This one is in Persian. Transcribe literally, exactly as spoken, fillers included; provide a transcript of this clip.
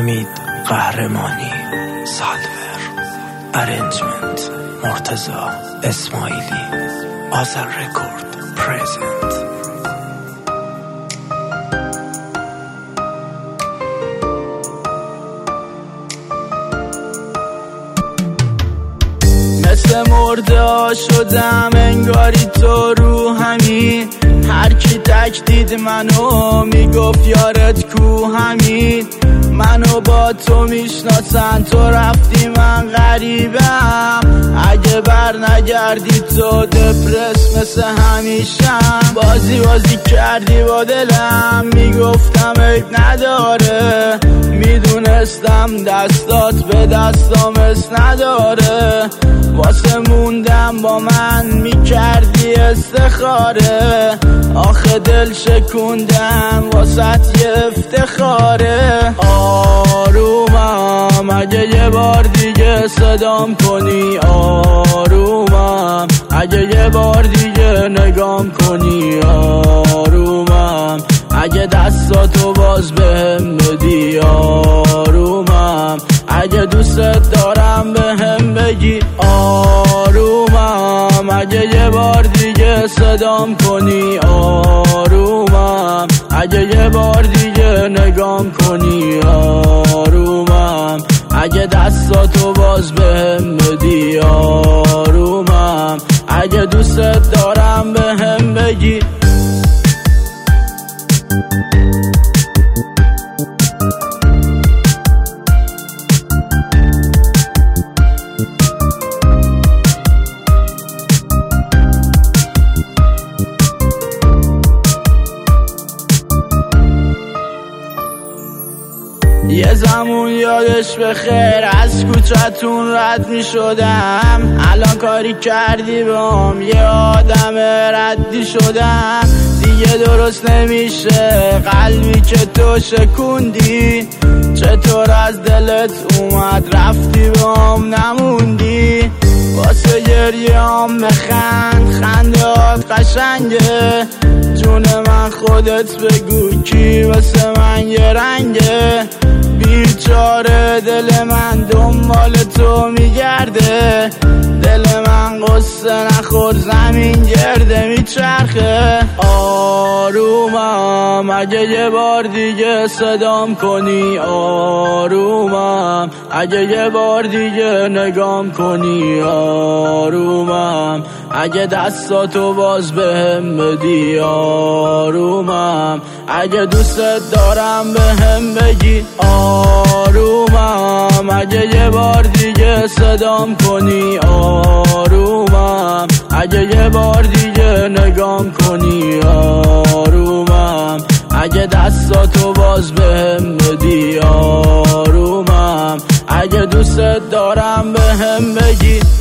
حمید قهرمانی. سالور ارنجمنت مرتضی اسماعیلی. آذر رکورد پرزنت. مثل مرده شدم انگاری تو رو همین. هر کی تک دید منو میگفت یارت کو همین. منو با تو میشناسن تو رفتی من غریبم. اگه بر نگردی تو دپرس مثل همیشم. بازی بازی کردی با دلم میگفتم عیب نداره. میدونستم دستات به دستام اس نداره. واسه موندم با من میکردی استخاره. آخه دل شکوندم واسه یه افتخاره. آرومم اگه یه بار دیگه صدام کنی. آرومم اگه یه بار دیگه نگام کنی. آرومم اگه دستاتو باز بهم بدی. آرومم اگه دوست دارم بهم بگی. آرومم اگه یه بار دیگه صدام کنی. آرومم اگه یه بار دیگه نگام کنی. آرومم اگه دستاتو باز بهم بدی. آرومم اگه دوست دارم بهم بگی. یه زمون یادش بخیر از کوچه‌تون رد می شدم. الان کاری کردی بام یه آدم ردی شدم. دیگه درست نمیشه قلبی که تو شکوندی. چطور از دلت اومد رفتی بام نموندی. واسه گریه‌ام بخند خندهات قشنگه. جون من خودت بگو کی واسه من یه رنگه. بیچاره دل من دنبال تو میگرده. دل من قصه نخور زمین گرده میچرخه. آرومم اگه یه بار دیگه صدام کنی. آرومم اگه یه بار دیگه نگام کنی. آرومم اگه دستاتو باز بهم بدی. آرومم اگه دوست دارم بهم بگی. آرومم اگه یه بار دیگه صدام کنی. آرومم اگه یه بار دیگه نگام کنی. آرومم اگه دستاتو باز بهم بدی. آرومم اگه دوست دارم بهم بگی.